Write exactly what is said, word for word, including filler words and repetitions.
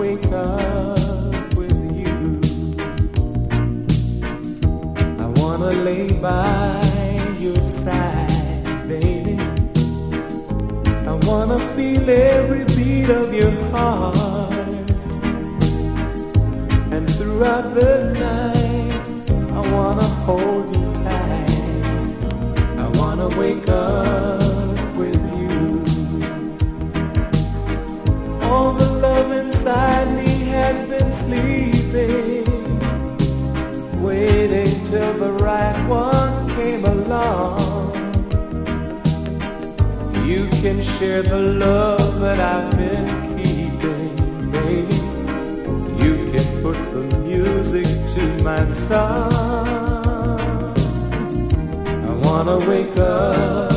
wake up with you. I wanna lay by your side, baby. I wanna feel every beat of your heart. And throughout the night, I wanna hold you tight. I wanna wake up with you. All the love inside me has been sleeping, waiting till the right one came along. You can share the love that I've been keeping, baby. You can put the music to my song. I wanna wake up